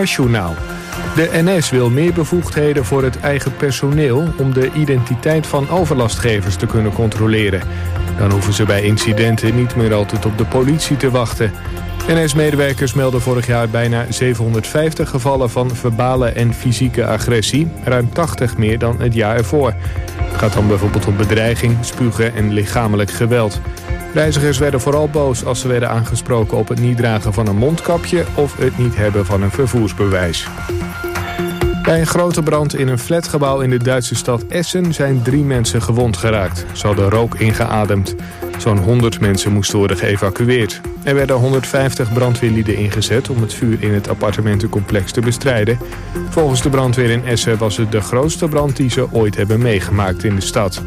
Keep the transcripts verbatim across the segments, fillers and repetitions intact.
O S-journaal. De N S wil meer bevoegdheden voor het eigen personeel om de identiteit van overlastgevers te kunnen controleren. Dan hoeven ze bij incidenten niet meer altijd op de politie te wachten. N S-medewerkers melden vorig jaar bijna zevenhonderdvijftig gevallen van verbale en fysieke agressie, ruim tachtig meer dan het jaar ervoor. Het gaat dan bijvoorbeeld om bedreiging, spugen en lichamelijk geweld. Reizigers werden vooral boos als ze werden aangesproken op het niet dragen van een mondkapje of het niet hebben van een vervoersbewijs. Bij een grote brand in een flatgebouw in de Duitse stad Essen zijn drie mensen gewond geraakt. Ze hadden rook ingeademd. Zo'n honderd mensen moesten worden geëvacueerd. Er werden honderdvijftig brandweerlieden ingezet om het vuur in het appartementencomplex te bestrijden. Volgens de brandweer in Essen was het de grootste brand die ze ooit hebben meegemaakt in de stad.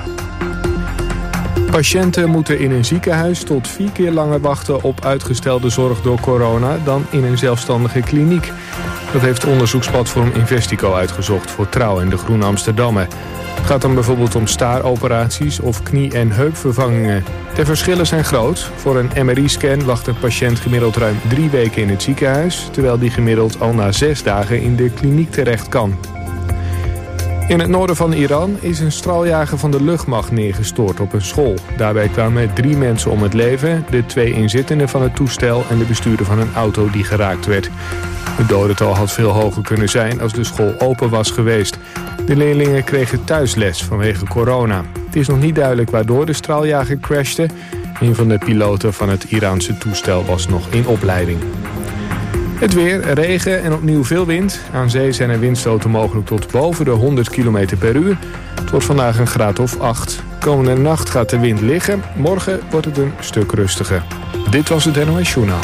Patiënten moeten in een ziekenhuis tot vier keer langer wachten op uitgestelde zorg door corona dan in een zelfstandige kliniek. Dat heeft onderzoeksplatform Investico uitgezocht voor Trouw en de Groene Amsterdammer. Het gaat dan bijvoorbeeld om staaroperaties of knie- en heupvervangingen. De verschillen zijn groot. Voor een M R I-scan wacht een patiënt gemiddeld ruim drie weken in het ziekenhuis, terwijl die gemiddeld al na zes dagen in de kliniek terecht kan. In het noorden van Iran is een straaljager van de luchtmacht neergestort op een school. Daarbij kwamen drie mensen om het leven, de twee inzittenden van het toestel en de bestuurder van een auto die geraakt werd. Het dodental had veel hoger kunnen zijn als de school open was geweest. De leerlingen kregen thuisles vanwege corona. Het is nog niet duidelijk waardoor de straaljager crashte. Een van de piloten van het Iraanse toestel was nog in opleiding. Het weer, regen en opnieuw veel wind. Aan zee zijn er windstoten mogelijk tot boven de honderd kilometer per uur. Het wordt vandaag een graad of acht. Komende nacht gaat de wind liggen. Morgen wordt het een stuk rustiger. Dit was het N O S-journaal.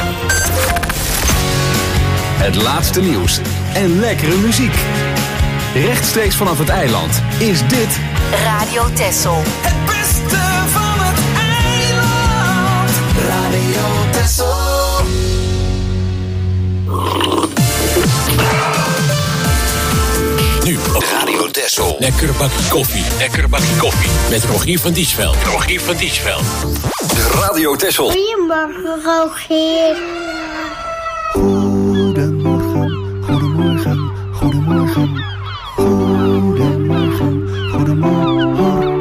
Het laatste nieuws en lekkere muziek. Rechtstreeks vanaf het eiland is dit Radio Texel. Het beste van het eiland. Radio Texel. Nu op Radio Texel. Lekker bakje koffie. Lekker bakje koffie. Met Rogier van Diesveld. Rogier van Diesveld. de Radio Texel. Goedemorgen, Rogier. Goedemorgen, goedemorgen, goedemorgen. Goedemorgen, goedemorgen.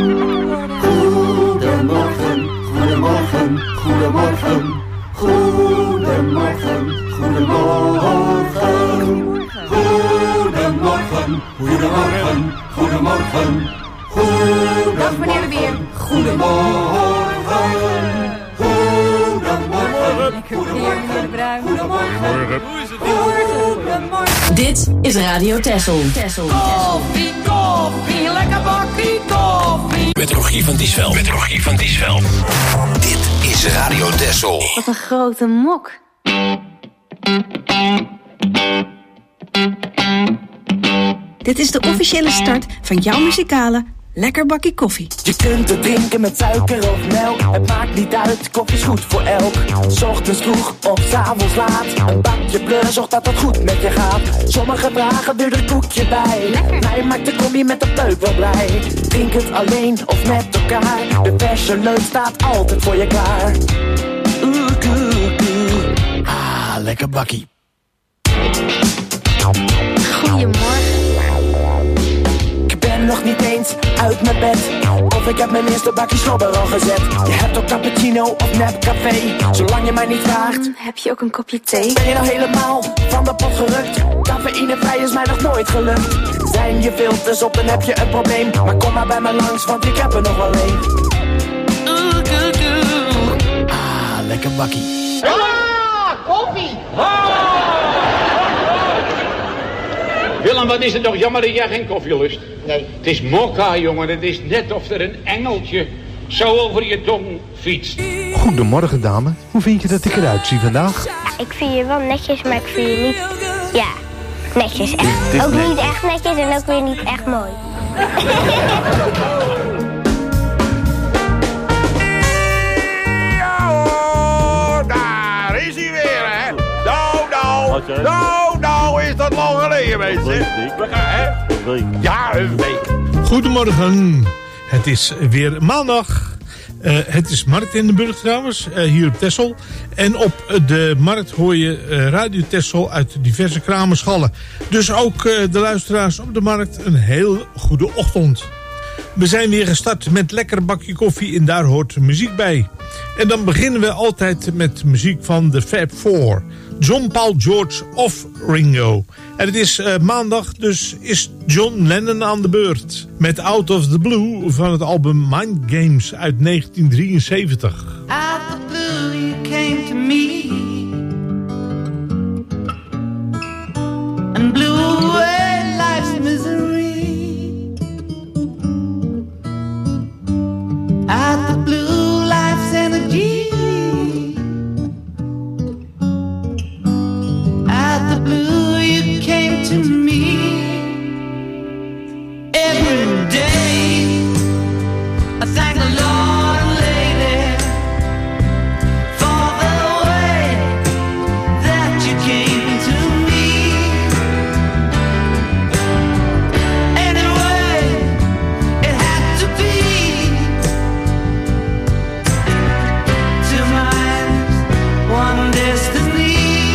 Goedemorgen, goedemorgen, goedemorgen. Goedemorgen, goedemorgen. Goedemorgen, goedemorgen, goedemorgen. Dag meneer de Weer. Goedemorgen. Goedemorgen. Lekker weer, meneer de Bruin. Goedemorgen. Goedemorgen. Dit is Radio Texel. Koffie, koffie, lekker bakkie koffie. Met Rogier van Diesveld. Met Rogier van Diesveld. Dit is Radio Texel. Wat een grote mok. Dit is de officiële start van jouw muzikale Lekker Bakkie Koffie. Je kunt het drinken met suiker of melk. Het maakt niet uit, koffie is goed voor elk. 's Ochtends vroeg of 's avonds laat. Een bakje bleu zorgt dat het goed met je gaat. Sommigen dragen er een koekje bij. Lekker. Mij maakt de koffie met de peuk wel blij. Drink het alleen of met elkaar. De verse leuk staat altijd voor je klaar. Oeh, oeh, oeh. Ah, lekker bakkie. Goedemorgen. Ik ben nog niet eens uit mijn bed. Of ik heb mijn eerste bakje slobber al gezet. Je hebt ook cappuccino of nep café. Zolang je mij niet vraagt. Mm, heb je ook een kopje thee? Ben je nou helemaal van de pot gerukt? Cafeïnevrij is mij nog nooit gelukt. Zijn je filters op, dan heb je een probleem. Maar kom maar bij me langs, want ik heb er nog wel één. Oeh, oeh, oeh. Ah, lekker bakkie. Ah, koffie! Willem, wat is het toch jammer dat jij geen koffie lust? Nee. Het is mokka, jongen. Het is net of er een engeltje zo over je tong fietst. Goedemorgen, dame. Hoe vind je dat ik eruit zie vandaag? Ja, ik vind je wel netjes, maar ik vind je niet... Ja, netjes. Echt. Dit Ook net- niet echt netjes en ook weer niet echt mooi. Ja hoor, daar is hij weer, hè? Nou, nou, nou, nou is dat lang geleden, mensen. We gaan, hè? Ja, een week. Goedemorgen. Het is weer maandag. Uh, het is Markt in de Burg trouwens, uh, hier op Texel. En op de markt hoor je uh, Radio Texel uit diverse kramerschallen. Dus ook uh, de luisteraars op de markt een heel goede ochtend. We zijn weer gestart met lekker bakje koffie en daar hoort muziek bij. En dan beginnen we altijd met muziek van de Fab Four. John, Paul, George of Ringo. En het is uh, maandag, dus is John Lennon aan de beurt. Met Out of the Blue van het album Mind Games uit negentien drieënzeventig. Out of the blue you came to me and blew away life's misery. Out the blue life's energy. Out the blue you came to me. Every day I thank the Lord and lady for the way that you came to me. Anyway, it had to be. Two minds, one destiny.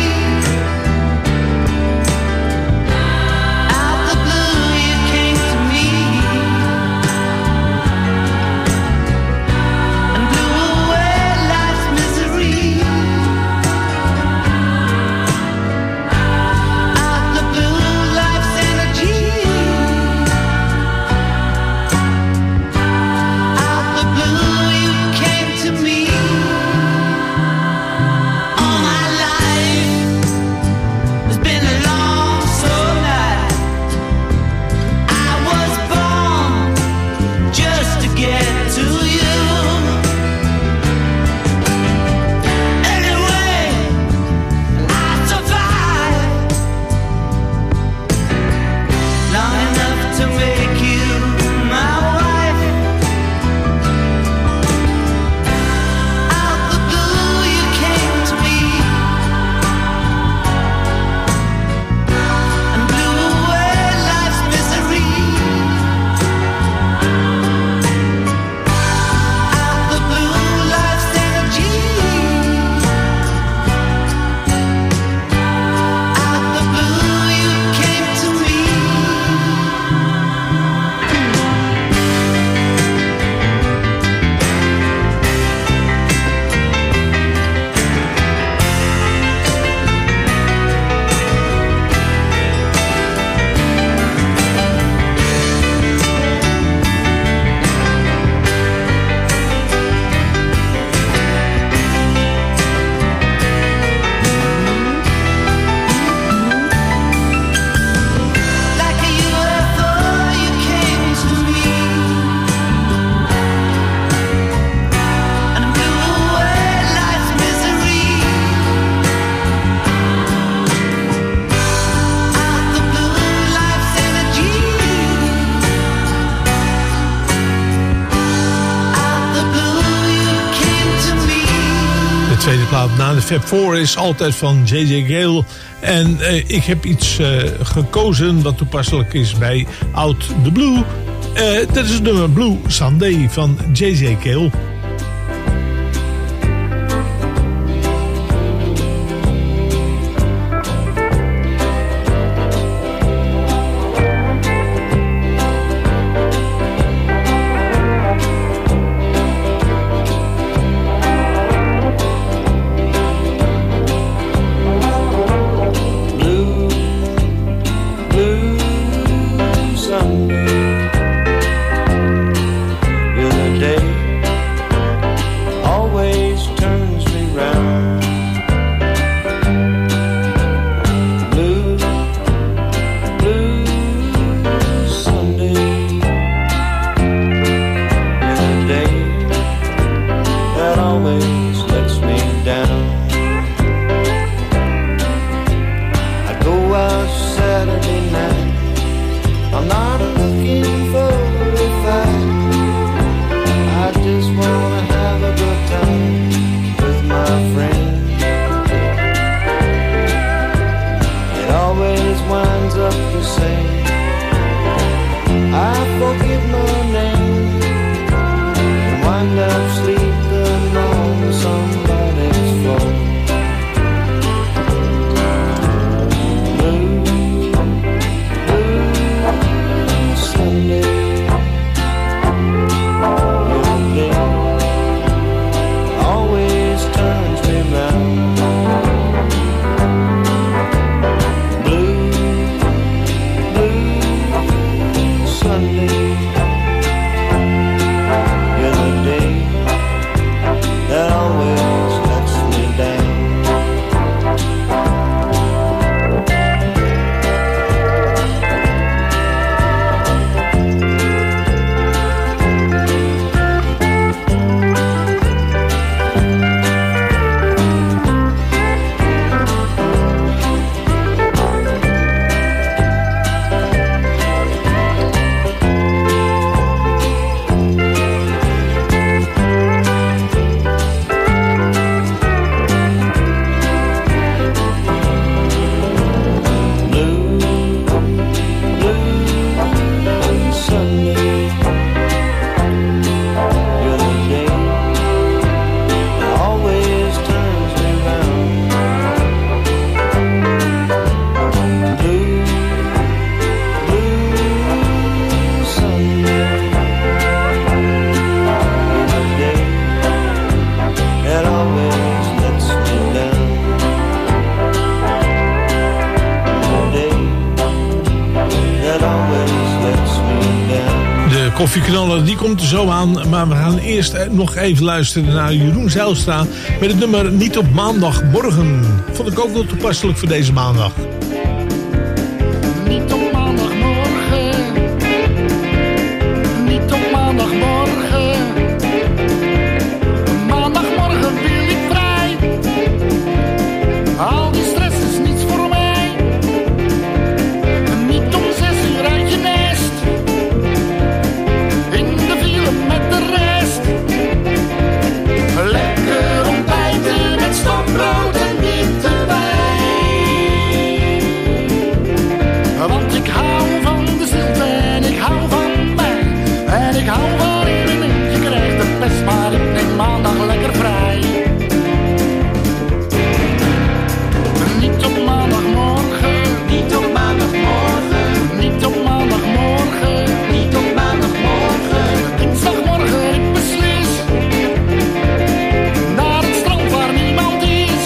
Na de Fab Four is altijd van J J Gale. En uh, ik heb iets uh, gekozen wat toepasselijk is bij Out the Blue. Uh, dat is het nummer Blue Sunday van J J Gale. I forgive my name and wind up sleeping. koffieknaller, die komt er zo aan. Maar we gaan eerst nog even luisteren naar Jeroen Zijlstra met het nummer Niet op maandagmorgen. Vond ik ook wel toepasselijk voor deze maandag. Niet op maandagmorgen. Niet op maandagmorgen. Maandagmorgen wil ik vrij. Al die stress is niets voor mij. Niet om zes uur uit je nest. In de file met de rest. Lekker ontbijten met stokbrood en witte wijn. Want ik hou van de stilte en ik hou van mij. En ik hou van iedereen. Je krijgt de pest, maar ik neem maandag lekker vrij. Niet op maandagmorgen. Niet op maandagmorgen. Niet op maandagmorgen. Niet op maandagmorgen. Dinsdagmorgen ik beslis. Naar het strand waar niemand is.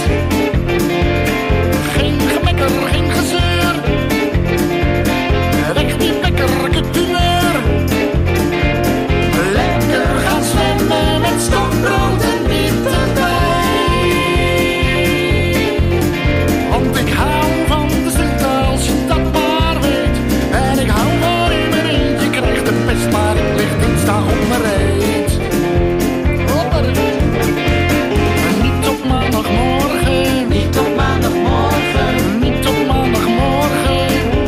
Geen gemekker, geen gezeur. Weg die bekkerlijke tumeur. Lekker gaan zwemmen met stokbrood en witte wijn. Want ik hou van de stilte als je dat maar weet. En ik hou van iedereen. Je krijgt de pest, maar ik lig dinsdag op mijn reet. Niet op maandagmorgen. Niet op maandagmorgen. Niet op maandagmorgen.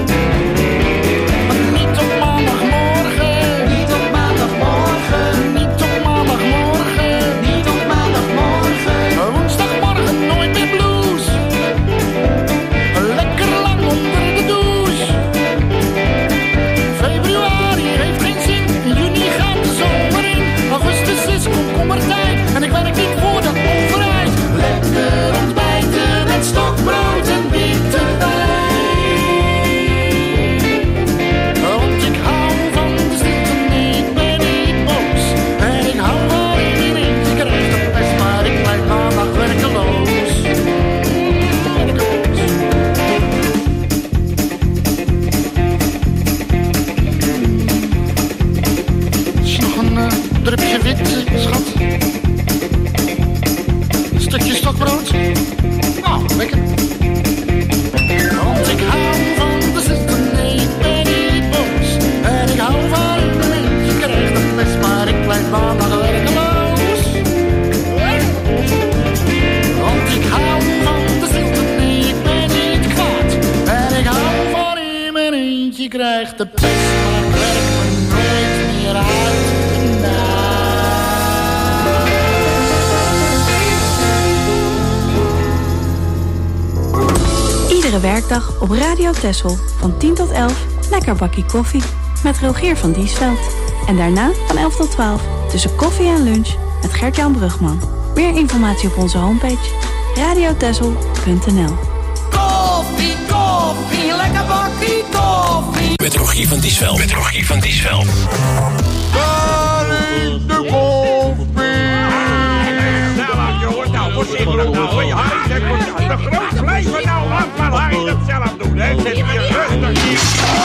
Niet op maandagmorgen. Niet op maandagmorgen. Niet op maandagmorgen. Niet op maandagmorgen. Woensdagmorgen nooit meer blues. Lekker lang onder de douche. Februari heeft geen zin. In juni gaat de zomer in. Augustus is komkommertijd. En ik werk niet voor dat overheid. Lekker ontbijten met stokbrood en witte wijn. Want ik hou van de stilte, nee, ik ben niet boos. En ik hou van iedereen. Je krijgt de pest, maar ik blijf maandag werkeloos. Werkeloos. Is nog een uh, drupje wit, schat? Een stukje stokbrood? Nou, lekker. Want ik hou van de stilte, nee, ik ben niet boos. En ik hou van iedereen. Je krijgt de pest, maar ik blijf maandag werkeloos. Want ik hou van de stilte, nee, ik ben niet kwaad. En ik hou van iedereen. Je krijgt de pest, maar ik werk me nooit meer uit. Iedere werkdag op Radio Texel van tien tot elf lekker bakkie koffie met Rogier van Diesveld. En daarna van elf tot twaalf tussen koffie en lunch met Gert-Jan Brugman. Meer informatie op onze homepage radiotexel punt n l. Koffie, koffie, lekker bakkie koffie. Met Rogier van Diesveld. Met Rogier van Diesveld. Daar is de koffie. Zelf, jongens. Nou, voorzichtig nou. Je hart, de groot blijven nou af, maar laat je dat zelf doen, hè. Zet je rustig hier.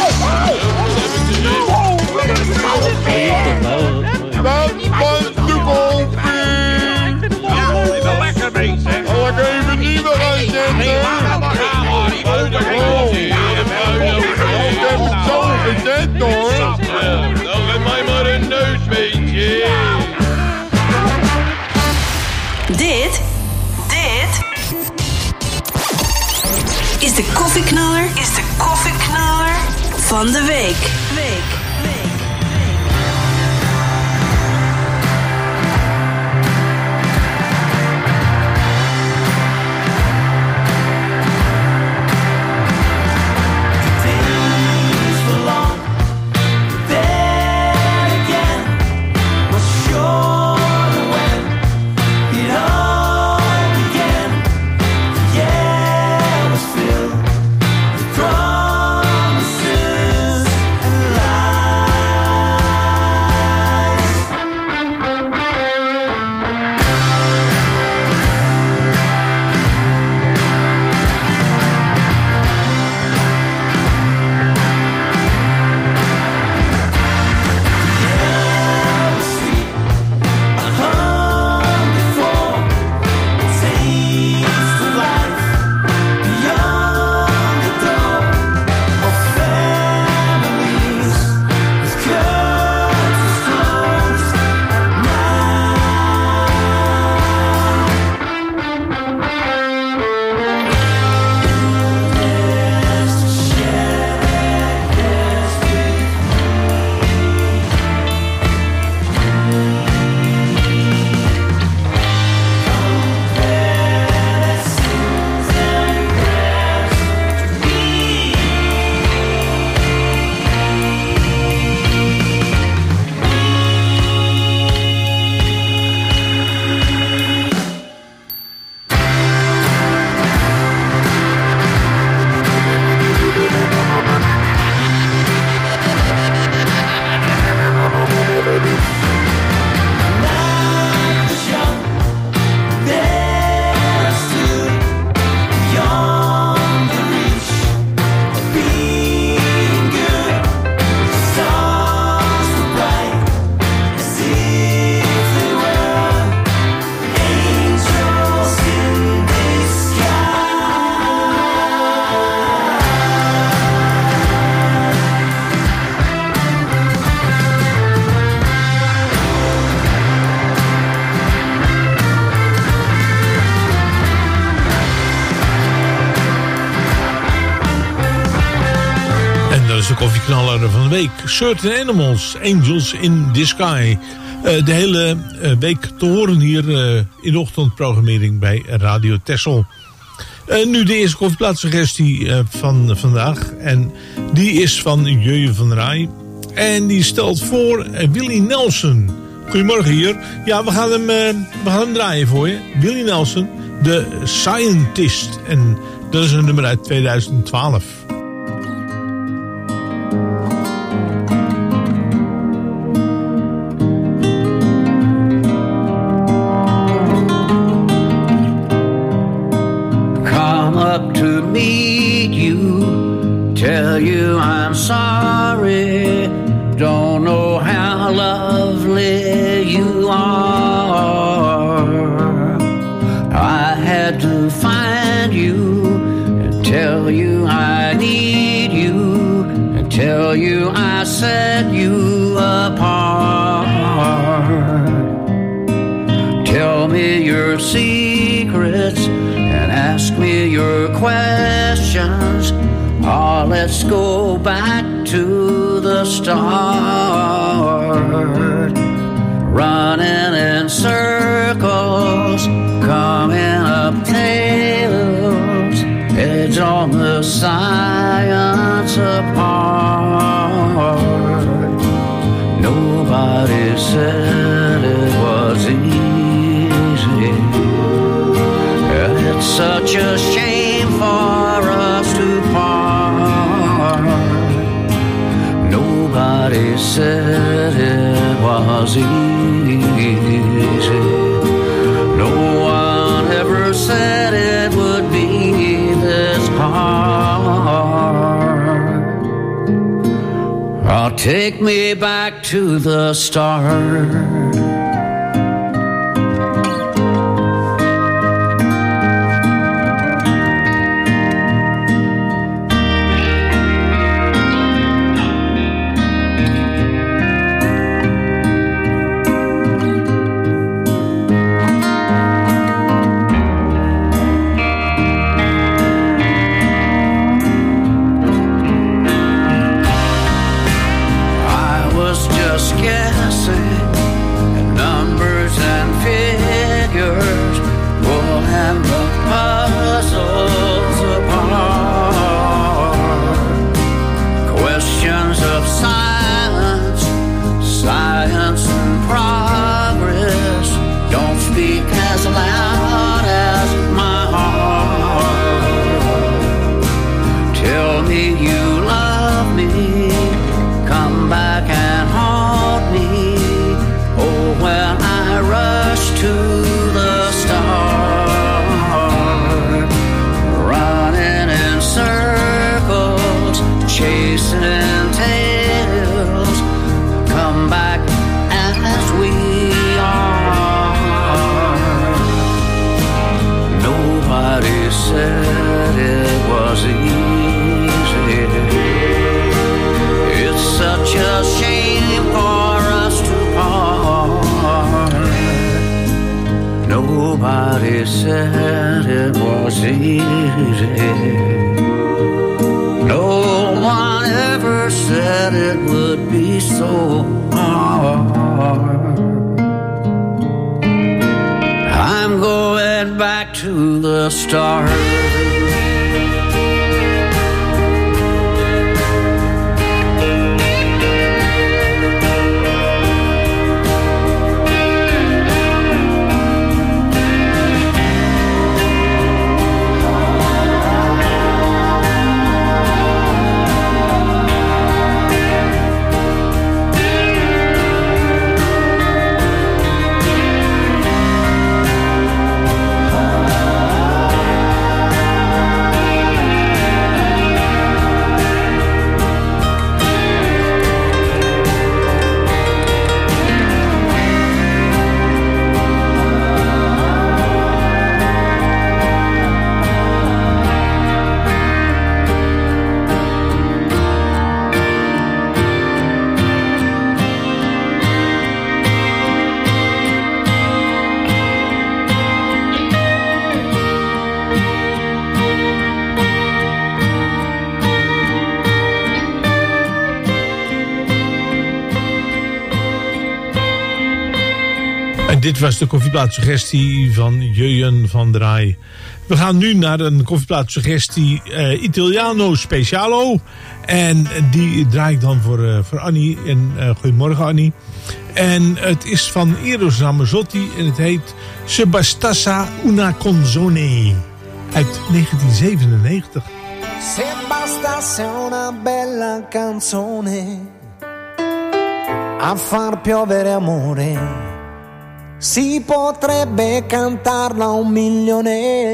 Dat was de koffie. Ja, even lekker bezig. Zal ik even niet meer gaan zetten? Nee, laat maar gaan, hoor. Die moet er geen ik heb het zo gezet, hoor. Nou, geef mij maar een neusbeetje. Dit, dit is de koffieknaller, is de koffieknaller van de week. Week. Promises and lies. koffieknaller van de week. Certain Animals, Angels in the Sky. Uh, de hele uh, week te horen hier uh, in de ochtendprogrammering bij Radio Texel. Uh, nu de eerste koffieplaatsuggestie uh, van vandaag. En die is van Jeuye van Rij. En die stelt voor uh, Willie Nelson. Goedemorgen hier. Ja, we gaan hem, uh, we gaan hem draaien voor je. Willie Nelson, The Scientist. En dat is een nummer uit tweeduizend twaalf. Up to meet you, tell you I'm sorry, don't know how lovely you are. I had to find you and tell you I need you and tell you I set you apart. Tell me your secrets and ask me your questions. Oh, let's go back to the start. Running in circles, coming up tails. It's all the science apart. Nobody said it was easy. It's such a shame for us to part. Nobody said it was easy. No one ever said it would be this hard. Oh, take me back to the start. Nobody said it was easy. No one ever said it would be so hard. I'm going back to the start. dit was de koffieplatssuggestie van Jurjen van der Rai. We gaan nu naar een koffieplatssuggestie uh, Italiano Specialo. En die draai ik dan voor, uh, voor Annie. En uh, goedemorgen Annie. En het is van Eros Ramazzotti en het heet Se bastasse una canzone uit negentien zevenennegentig. Se bastasse una bella canzone a far piovere amore, si potrebbe cantarla un milione,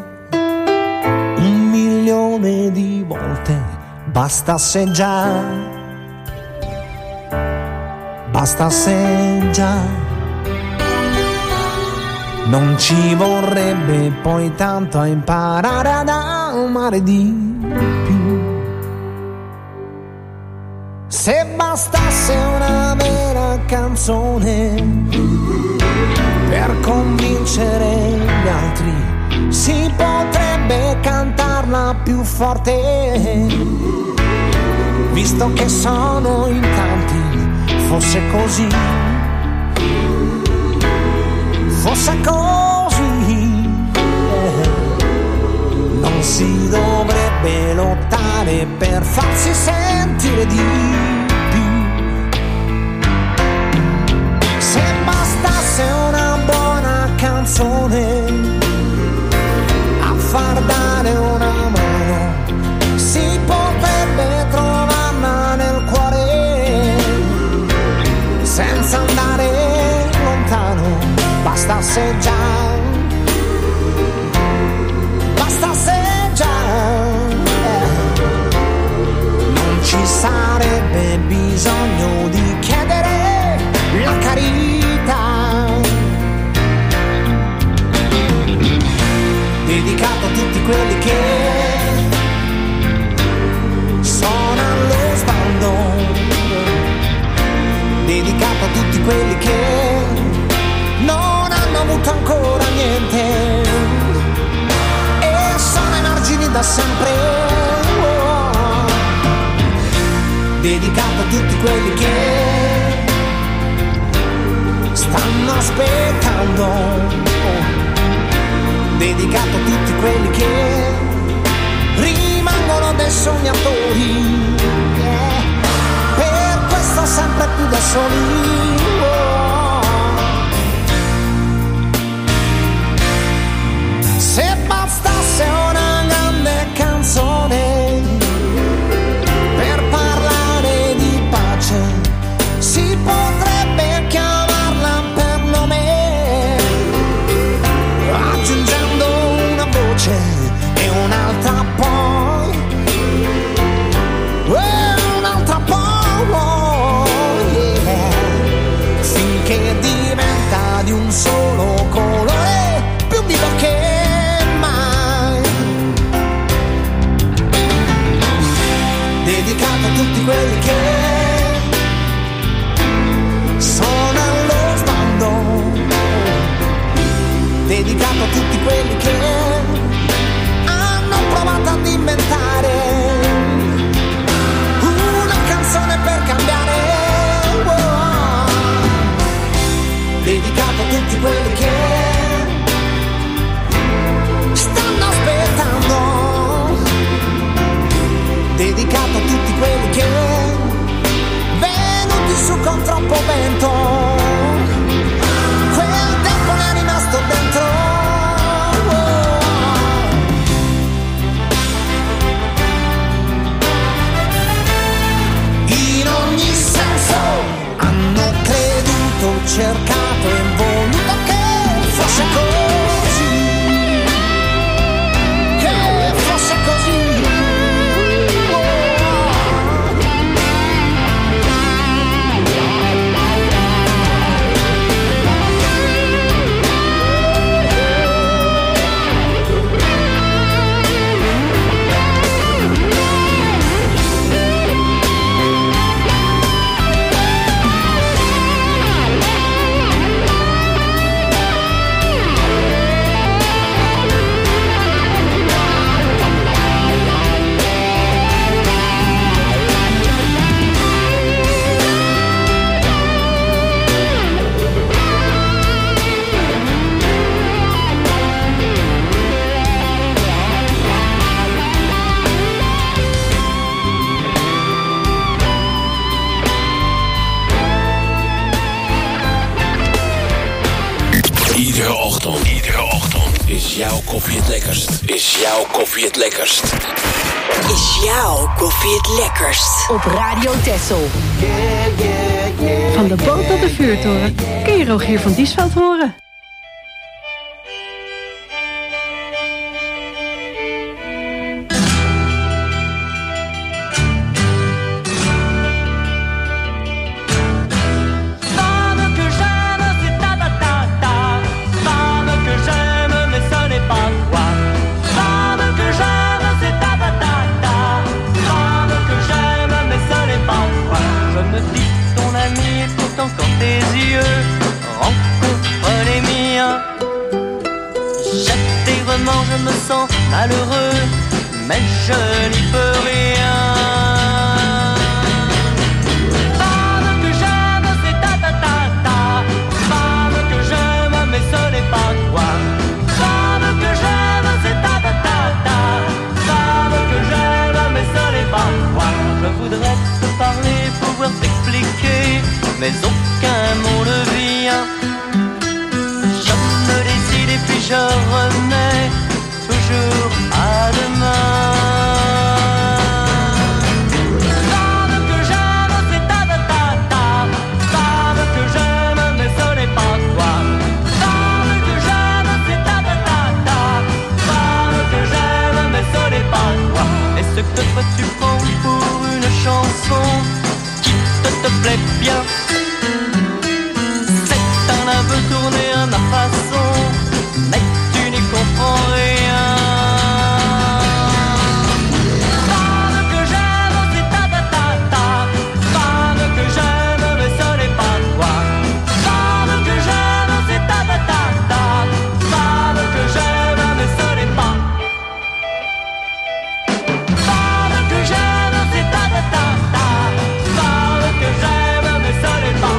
un milione di volte, bastasse già, bastasse già, non ci vorrebbe poi tanto a imparare ad amare di più. Se bastasse una vera canzone per convincere gli altri, si potrebbe cantarla più forte, visto che sono in tanti, fosse così, fosse così, non si dovrebbe lottare per farsi sentire di più. Se bastasse una buona canzone a far dare una mano, si potrebbe trovarla nel cuore senza andare lontano, bastasse già, bastasse già, eh. Non ci sarebbe bisogno di chiedere la carità, dedicato a tutti quelli che sono allo sbando, dedicato a tutti quelli che non hanno avuto ancora niente e sono ai margini da sempre, oh. Dedicato a tutti quelli che stanno aspettando, oh. Dedicato a tutti quelli che rimangono dei sognatori, yeah. Per questo sempre più da soli, oh. Se bastasse una grande canzone per parlare di pace, si potrebbe chiamarla per nome, aggiungendo una voce e un'altra poi, e un'altra poi, yeah. Finché diventa di un solo colore, più vivo che dedicato a tutti quelli che sono allo sbando, dedicato a tutti quelli che hanno provato ad inventare una canzone per cambiare, oh. Dedicato a tutti quelli che stanno aspettando, dedicato a tutti quelli che venuti su con troppo vento, quel tempo ne è rimasto dentro, oh. In ogni senso hanno creduto, cercato e voluto che fosse così, che fosse così. ochtend. Iedere ochtend. Is jouw koffie het lekkerst? Is jouw koffie het lekkerst? Is jouw koffie het lekkerst? Op Radio Texel. Van de boot tot de vuurtoren kun je Rogier van Diesveld horen. Je me sens malheureux, mais je n'y peux rien. Femme que j'aime, c'est ta ta ta ta. Femme que j'aime, mais ce n'est pas toi. Femme que j'aime, c'est ta ta ta ta. Femme que j'aime, mais ce n'est pas toi. Je voudrais te parler, pouvoir t'expliquer, mais aucun mot ne vient. Je me décide et puis je remets toujours à demain. Femme que j'aime, c'est ta ta ta ta. Femme que j'aime, mais ce n'est pas toi. Femme que j'aime, c'est ta ta ta ta. Femme que j'aime, mais ce n'est pas toi. Est-ce que toi tu prends pour une chanson qui te, te plaît bien? C'est un aveu tourné à ma façon, mais tu n'y comprends rien. Femme que j'aime, c'est ta ta ta ta. Femme que j'aime, mais ce n'est pas toi. Femme que j'aime, c'est ta ta ta ta. Femme que j'aime, mais ce n'est pas. Femme que j'aime, c'est ta ta ta ta. Femme que j'aime, mais ce n'est pas.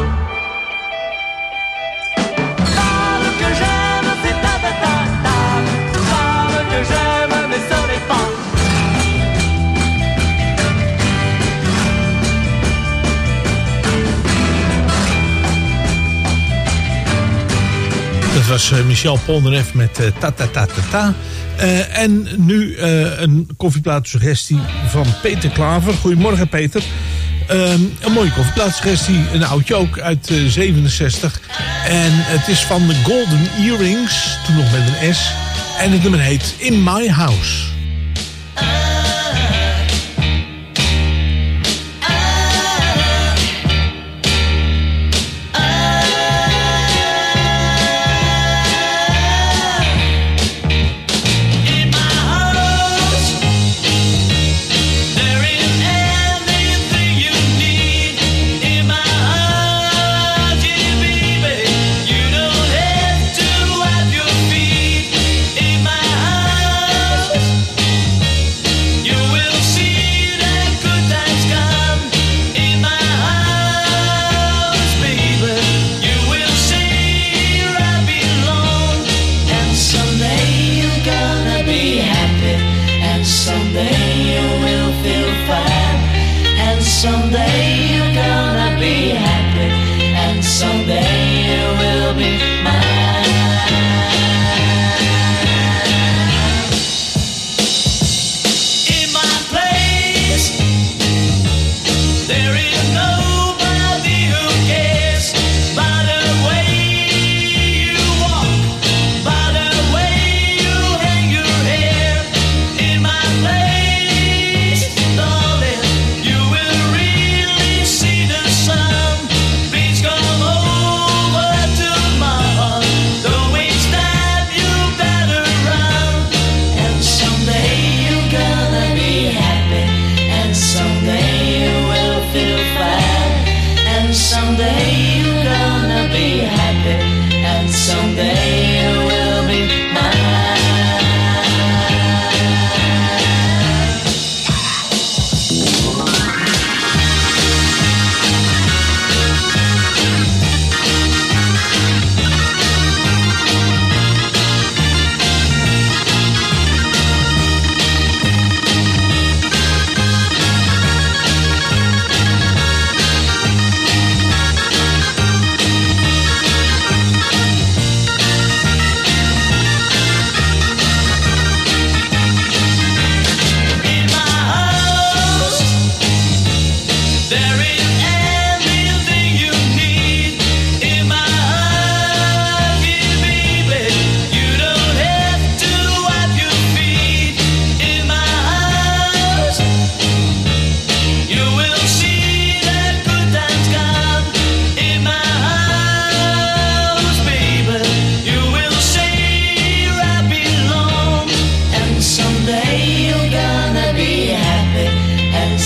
Femme que j'aime, c'est ta ta ta ta. Femme que j'aime, mais ce n'est pas. Dat was uh, Michel Polnareff met uh, ta ta ta ta ta. Uh, en nu uh, een koffieplaatsuggestie van Peter Klaver. Goedemorgen Peter. Uh, een mooie koffieplaatsuggestie, een oudje ook uit uh, zevenenzestig. En het is van de Golden Earrings, toen nog met een S. En het nummer heet In My House. Someday you're gonna be happy, and someday you will be mine. In my place, there is nobody who cares. By the way you walk, by the way you hang your hair. In my place, darling, you will really see the sun. Please come over to my heart. Don't waste time, you better run. And someday you're gonna be happy, and someday you will feel fine. And someday you're gonna be happy, and someday you will be mine.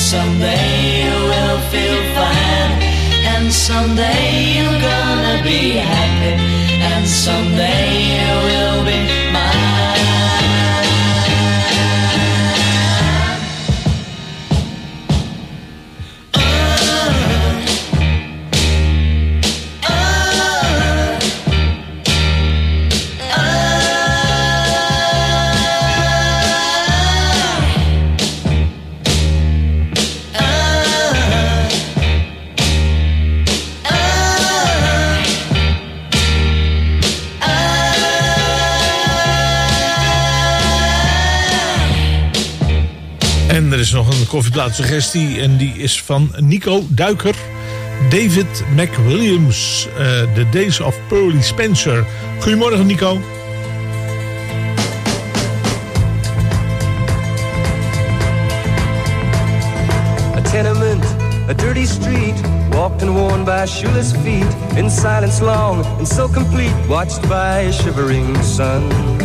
someday you will feel fine, and someday you're gonna be happy, and someday you will be mine. En er is nog een koffieplaatsuggestie en die is van Nico Duiker. David McWilliams, uh, The Days of Pearly Spencer. Goedemorgen Nico. A tenement, a dirty street, walked and worn by shoeless feet, in silence long and so complete, watched by a shivering sun.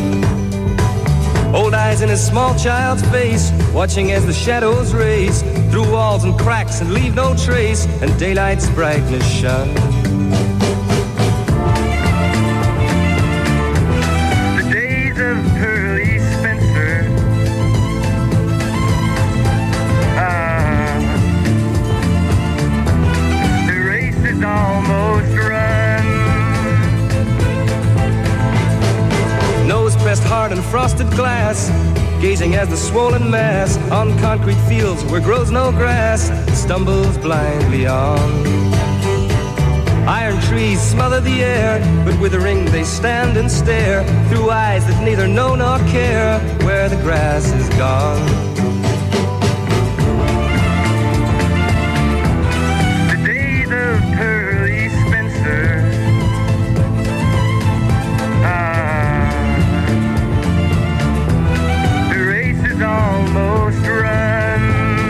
Old eyes in a small child's face, watching as the shadows race through walls and cracks and leave no trace, and daylight's brightness shone. The days of Pearly Spencer, ah, the race is almost run. Nose pressed hard on frosted glass, gazing as the swollen mass on concrete fields where grows no grass stumbles blindly on. Iron trees smother the air, but withering they stand and stare through eyes that neither know nor care where the grass is gone. The days of Pearly Spencer, almost run.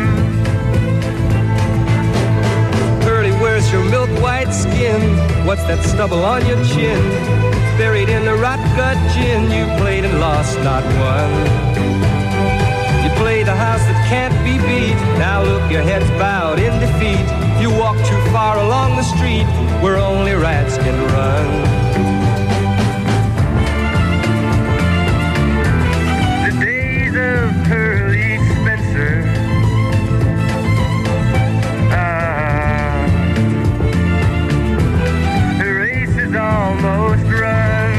Pearly, where's your milk white skin? What's that stubble on your chin? Buried in the rot gut gin, you played and lost, not won. You play the house that can't be beat. Now look, your head's bowed in defeat. You walk too far along the street where only rats can run. Pearly Spencer, ah, the race is almost run.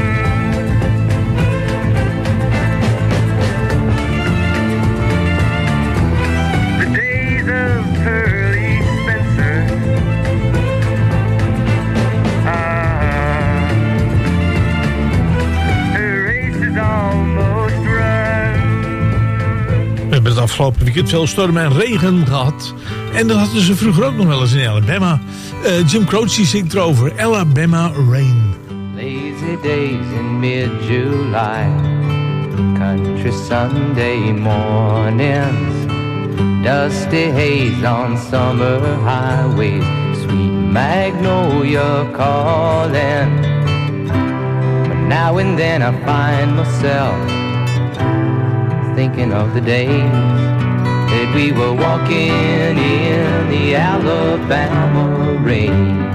The days of Pearly Spencer, ah, the race is almost run. We hebben het afgelopen weekend veel storm en regen gehad. En dat hadden ze vroeger ook nog wel eens in Alabama. Uh, Jim Croce zingt erover. Alabama Rain. Lazy days in mid-July, country Sunday mornings, dusty haze on summer highways, sweet magnolia calling. But now and then I find myself thinking of the days that we were walking in the Alabama rain,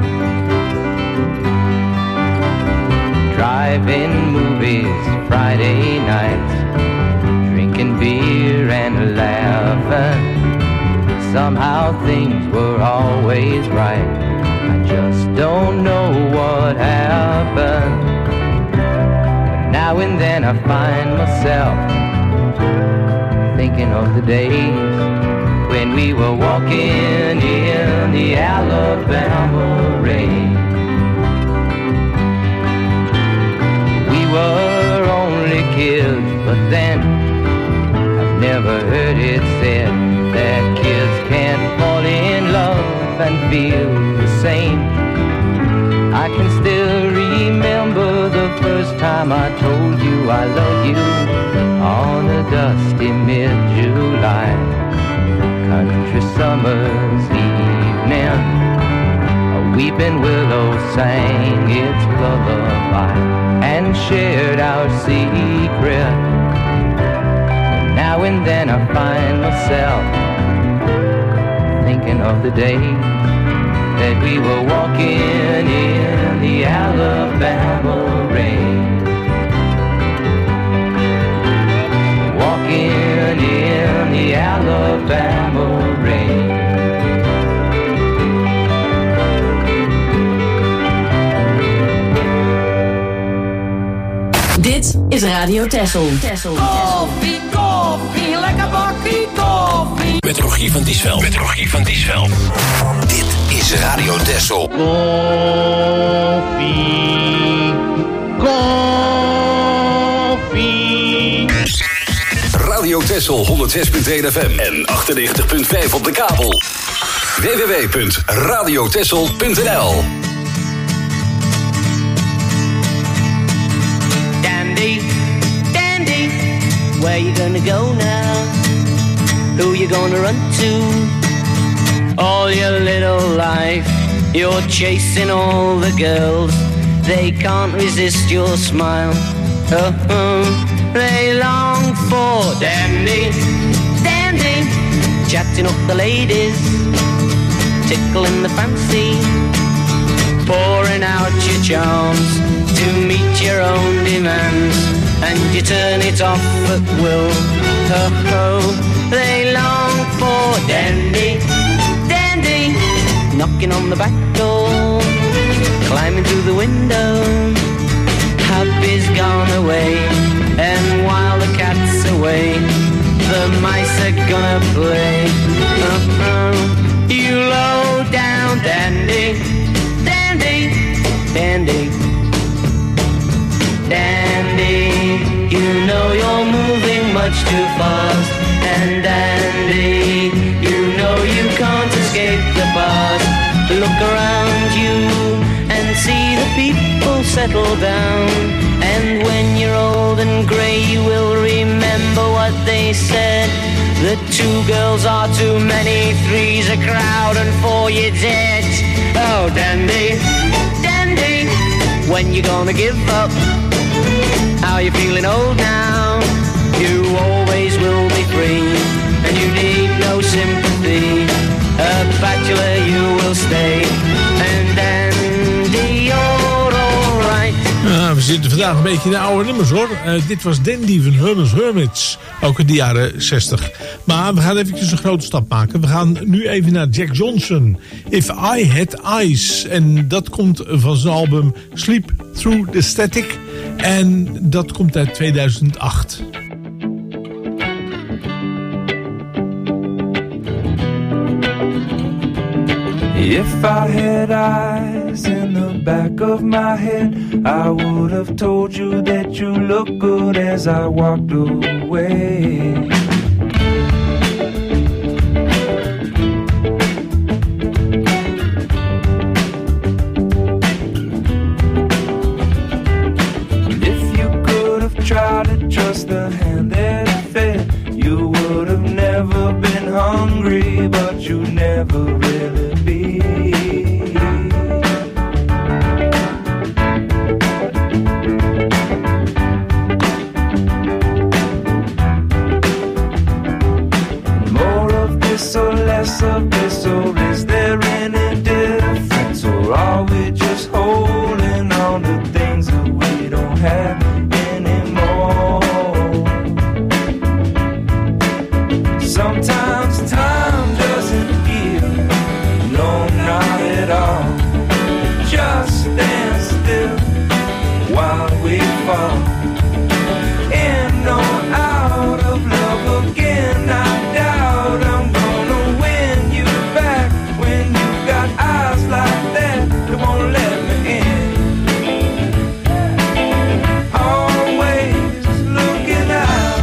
driving movies Friday nights, drinking beer and laughing. Somehow things were always right, I just don't know what happened. But now and then I find myself thinking of the days when we were walking in the Alabama rain. We were only kids, but then I've never heard it said that kids can't fall in love and feel the same. I can still remember the first time I told you I love you on a dusty mid-July country summer's evening. A weeping willow sang its lullaby and shared our secret. And now and then I find myself thinking of the day that we were walking in the Alabama rain. Walking in the Alabama rain. Dit is Radio Texel. Koffie, koffie, lekker bakkie koffie. Met Rogier van Diesveld. Met Rogier van Diesveld. Dit is Radio Texel. Koffie, koffie. Radio Texel honderd zes punt één F M en achtennegentig punt vijf op de kabel. w w w punt radio texel punt n l. Dandy, Dandy, where you gonna go now? Who you gonna run to? All your little life, you're chasing all the girls. They can't resist your smile. Oh, they long for Dandy, Dandy, chatting up the ladies, tickling the fancy, pouring out your charms to meet your own demands, and you turn it off at will. Oh, oh, they long for Dandy, Dandy, knocking on the back door, climbing through the window. Hubby's gone away, and while the cat's away, the mice are gonna play. Oh, oh, you low down Dandy, Dandy, Dandy, Dandy, you know you're moving much too fast. And Dandy, you know you can't escape the past. Look around you and see the people settle down. And when you're old and grey, you will remember what they said. The two girls are too many, three's a crowd, and four you're dead. Oh, Dandy, Dandy, when you gonna give up? How you feeling old now? You always will be free, and you need no sympathy. A bachelor you will stay, and Dandy, you're alright. Ja, we zitten vandaag een beetje in de oude nummers hoor. Uh, dit was Dandy van Herman's Hermits. Ook in de jaren zestig. Maar we gaan eventjes een grote stap maken. We gaan nu even naar Jack Johnson. If I Had Eyes. En dat komt van zijn album Sleep Through the Static. En dat komt uit tweeduizend acht. If I had eyes in the back of my head, I would have told you that you look good as I walked away. If you could have tried to trust the hand that fed, you would have never been hungry, but you never really be. More of this or less of this, or is there any difference? Or are we just holding on to things that we don't have anymore? Sometimes time doesn't heal, no, not at all. Just stand still while we fall in or out of love again. I doubt I'm gonna win you back when you got eyes like that that won't let me in. Always looking out.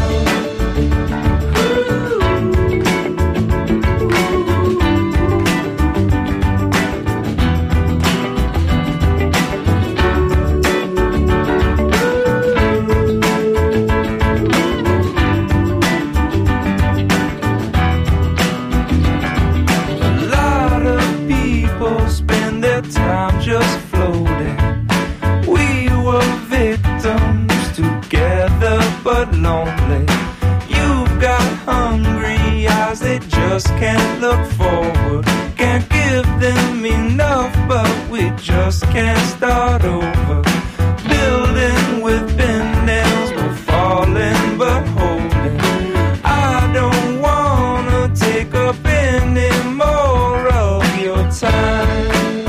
Time just floating. We were victims together but lonely. You've got hungry eyes that just can't look forward. can't give them enough, but we just can't start over. Building with bend nails, we're falling but holding. I don't wanna take up any more of your time.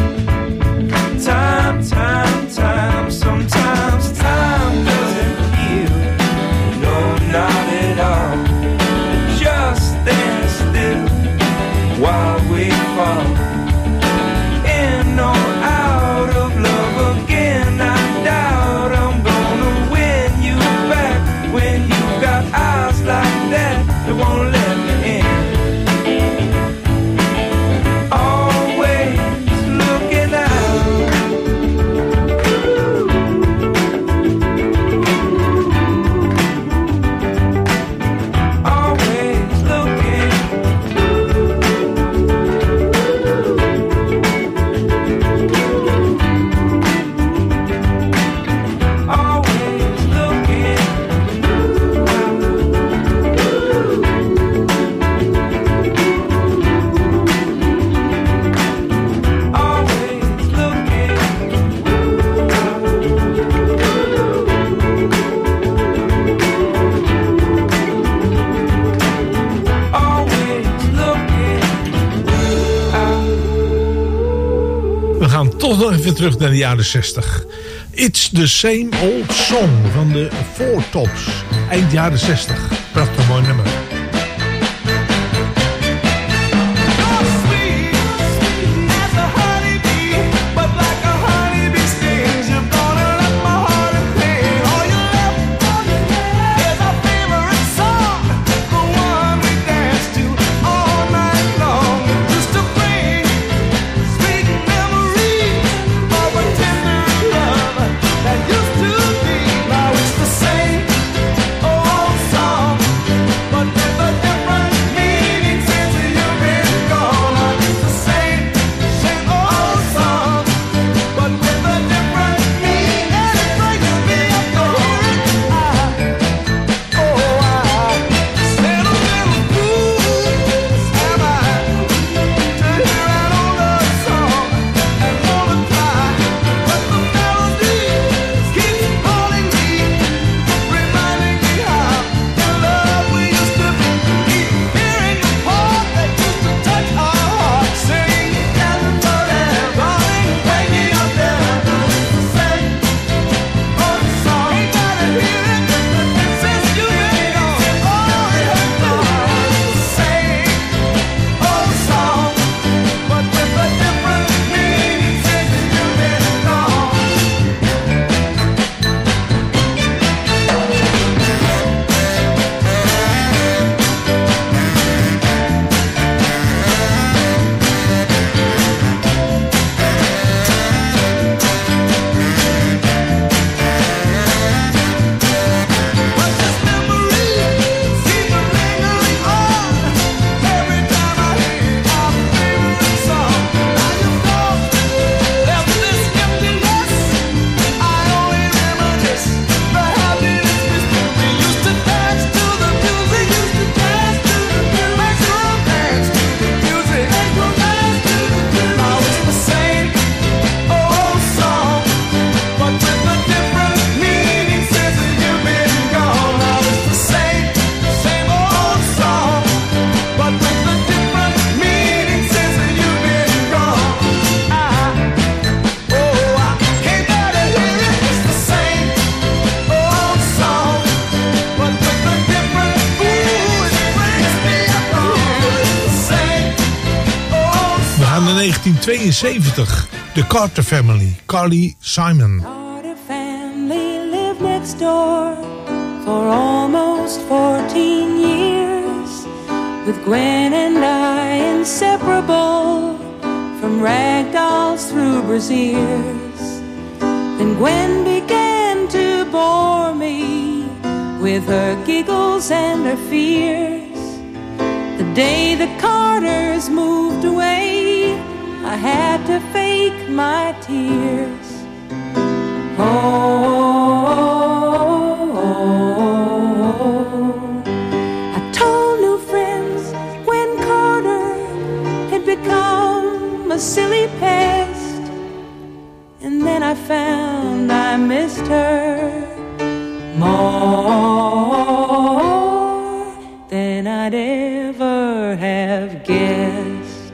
Time, time, time. Sometimes time doesn't heal. No, not at all. Just stand still while we fall. In or out of love again, I doubt I'm gonna win you back when you got eyes like that that won't let me in. Always looking out. Always looking. Always looking. Always looking. Always looking. We gaan toch nog even terug naar de jaren zestig. It's the same old song van de Four Tops. Eind jaren zestig. Prachtig mooi nummer. negentien tweeënzeventig. The Carter Family, Carly Simon. Carter family lived next door for almost fourteen years, with Gwen and I inseparable from rag dolls through brassieres. Then Gwen began to bore me with her giggles and her fears. The day the Carters moved away, I had to fake my tears. Oh, oh, oh, oh. I told new friends Gwen Carter had become home a silly pest, and then I found I missed her more than I'd ever have guessed.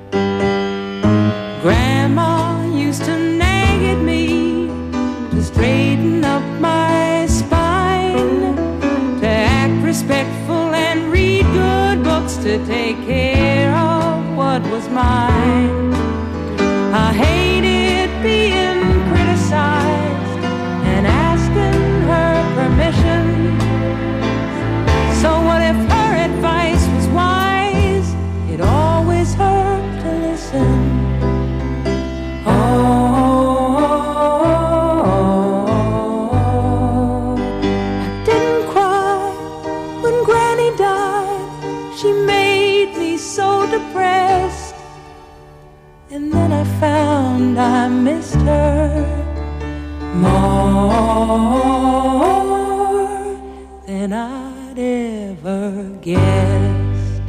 Grandma used to nag at me to straighten up my spine, to act respectful and read good books, to take care of what was mine. I hated being criticized and asking her permission. So what if her advice was wise? It always hurt to listen. Oh, I didn't cry when Granny died. She made me so depressed, and then I found I missed her more than I'd ever guessed.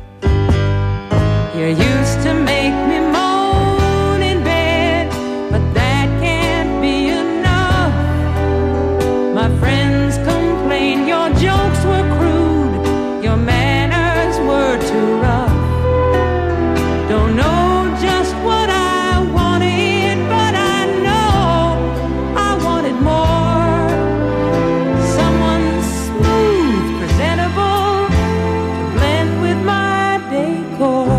You used to make me moan in bed, but that can't be enough. My friends complained your jokes were crude, your manners were too rough. Don't know just what I wanted, but I know I wanted more. Someone smooth, presentable, to blend with my decor.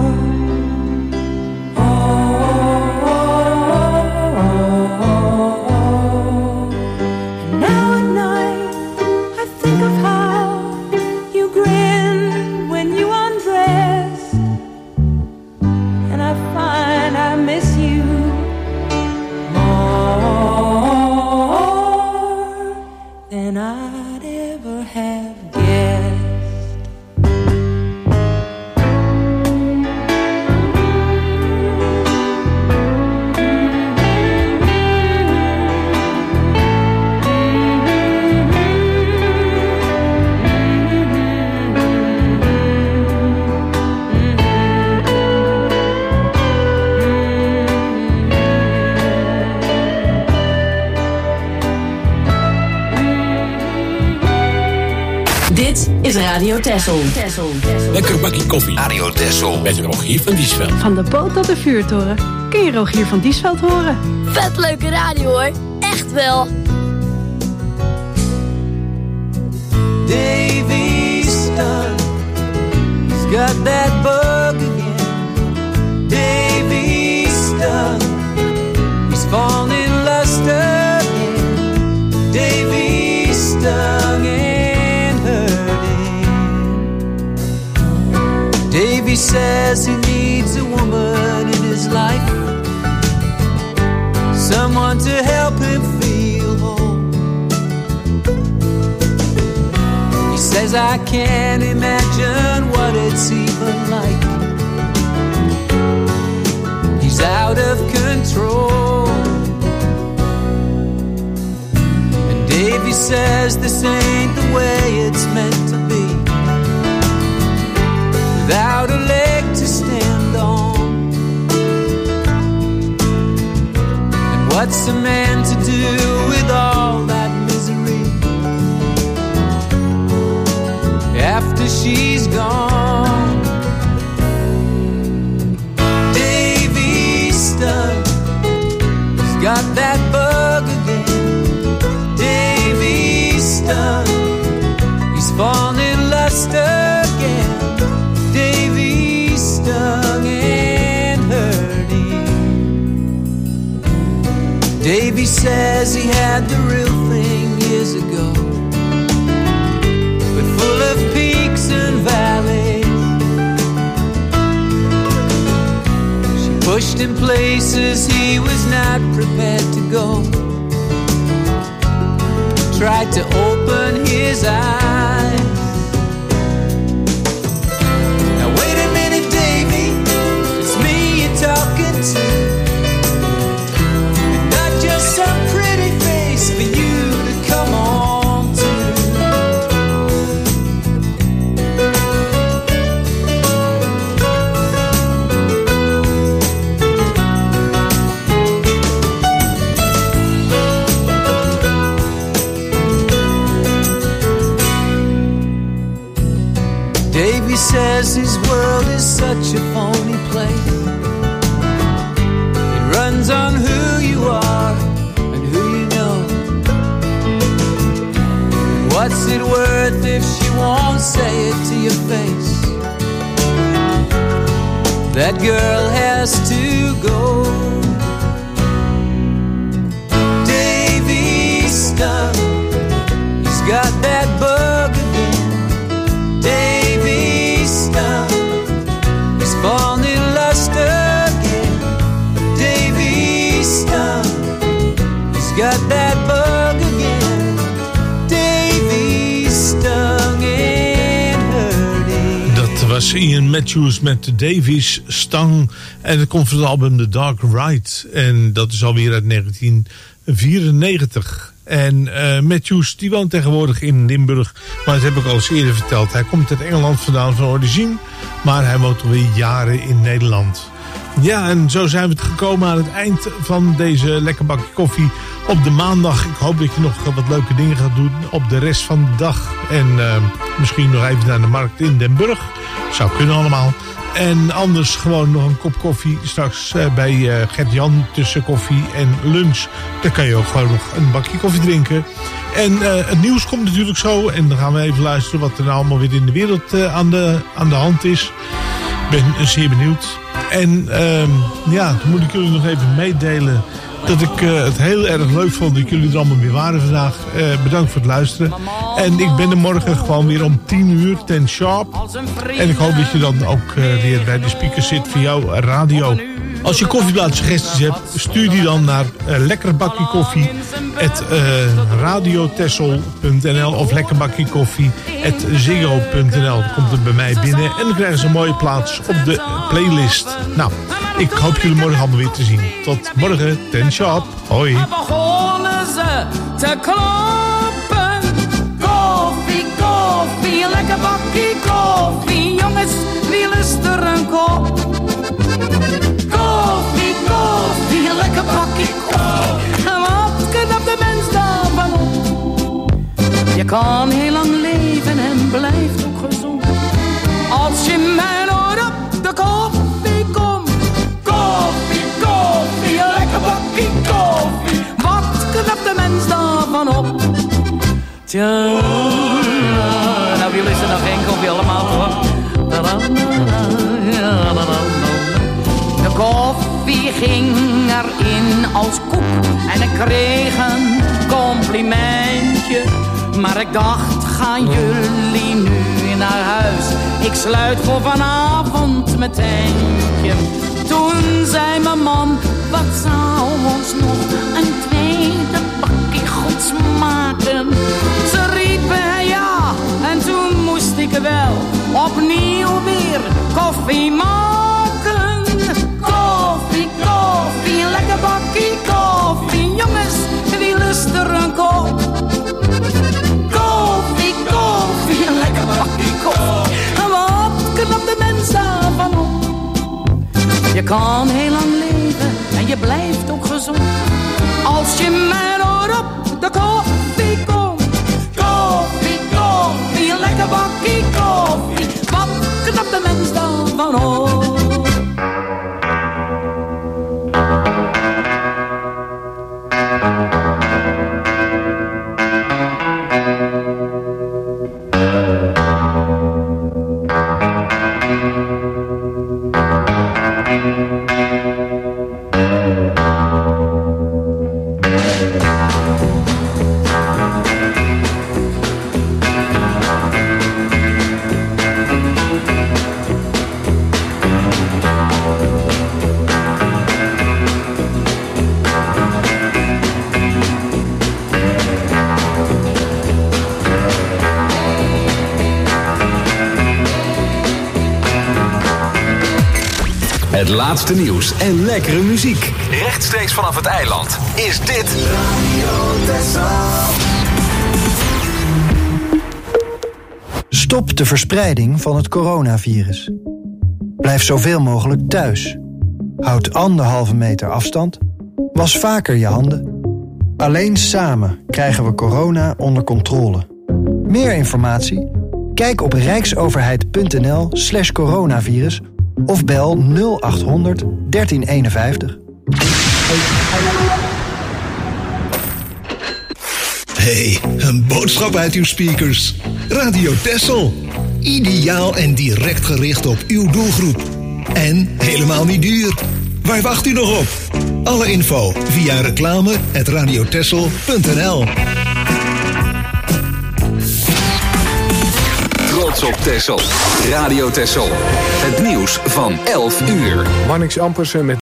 And now at night I think of how you grin when you undress, and I find I miss you more than I'd ever have guessed. Dit is Radio Texel. Lekker bakje koffie. Radio Texel. Met Rogier van Diesveld. Van de boot tot de vuurtoren kun je Rogier van Diesveld horen. Vet leuke radio hoor. Echt wel. Davy's done. He's got that bug again. Davy's done. He's fallen in lust again. Davy's stung and hurt him. Davy says he needs a woman in his life, someone to help him feel whole. He says I can't imagine what it's even like. He's out of control. And Davy says this ain't the way it's meant to be, without a leg to stand on. And what's a man to do with all that misery after she's gone? Davy's stuck, he's got that bug again. Davy's stuck, he's fallen in lust again. Davy's stung and hurt him. Davy says he had the real thing years ago, but full of peaks and valleys. She pushed him places he was not prepared to go, tried to open his eyes. Now wait a minute, Davy, it's me you're talking to, and not just some pretty face for you to come on to. depends on who you are and who you know. What's it worth if she won't say it to your face? That girl has to go. Davy Stump, he's got that bug again. Davy Stump, he's fallen in lust again. Davy Stump, he's got that bug again. Davy stung and hurting. Dat was Ian Matthews met Davies Stang. En dat komt van het album The Dark Ride. En dat is alweer uit negentien vierennegentig. En uh, Matthews die woont tegenwoordig in Limburg. Maar dat heb ik al eens eerder verteld. Hij komt uit Engeland vandaan van origine. Maar hij woont alweer jaren in Nederland. Ja, en zo zijn we het gekomen aan het eind van deze lekker bakje koffie op de maandag. Ik hoop dat je nog wat leuke dingen gaat doen op de rest van de dag. En uh, misschien nog even naar de markt in Den Burg. Zou kunnen allemaal. En anders gewoon nog een kop koffie straks uh, bij uh, Gert-Jan tussen koffie en lunch. Dan kan je ook gewoon nog een bakje koffie drinken. En uh, het nieuws komt natuurlijk zo. En dan gaan we even luisteren wat er nou allemaal weer in de wereld uh, aan, de, aan de hand is. Ik ben zeer benieuwd. En uh, ja, dan moet ik jullie nog even meedelen dat ik uh, het heel erg leuk vond dat jullie er allemaal weer waren vandaag. Uh, bedankt voor het luisteren. En ik ben er morgen gewoon weer om tien uur, ten sharp. En ik hoop dat je dan ook uh, weer bij de speakers zit voor jouw radio. Als je koffiebladsuggesties hebt, stuur die dan naar uh, lekkerbakjekoffie at radiotessel punt n l of lekkerbakjekoffie at ziggo punt n l. Dan komt het bij mij binnen en dan krijgen ze een mooie plaats op de playlist. Nou, ik hoop jullie morgen allemaal weer te zien. Tot morgen, ten sharp. Hoi. Begonnen ze te kloppen. Koffie, koffie, lekker bakkie koffie. Jongens, wie lust er een kop? Koffie, koffie, lekker bakkie koffie. En wat knapt de mens daarvan op? Je kan heel lang leven en blijft ook gezond. Als je mij nooit op de koffie komt. Koffie, koffie, lekker bakkie koffie. Wat knapt de mens daarvan op? Tja, nou jullie zijn nog geen koffie allemaal hoor. De koffie ging erin als koek en ik kreeg een complimentje. Maar ik dacht, gaan jullie nu naar huis? Ik sluit voor vanavond mijn tentje. Toen zei mijn man, wat zou ons nog een tweede bakje goed smaken? Ze riepen ja, en toen moest ik wel opnieuw weer koffie maken. Koffie, koffie, lekker bakkie koffie. Jongens, wie lust er een kop? Koffie, koffie, lekker bakkie koffie. En wat knapt de mens daarvan op? Je kan heel lang leven en je blijft ook gezond. Als je mij nooit op de koffie komt. Koffie, koffie, lekker bakkie koffie. Wat knapt de mens daarvan op? Het laatste nieuws en lekkere muziek. Rechtstreeks vanaf het eiland is dit Stop de verspreiding van het coronavirus. Blijf zoveel mogelijk thuis. Houd anderhalve meter afstand. Was vaker je handen. Alleen samen krijgen we corona onder controle. Meer informatie? Kijk op rijksoverheid.nl slash coronavirus of bel nul acht honderd dertien eenenvijftig. Hey, een boodschap uit uw speakers. Radio Texel. Ideaal en direct gericht op uw doelgroep. En helemaal niet duur. Waar wacht u nog op? Alle info via reclame at radiotexel punt n l. Trots op Texel. Radio Texel. Het nieuws van elf uur. Marnix Ampersen met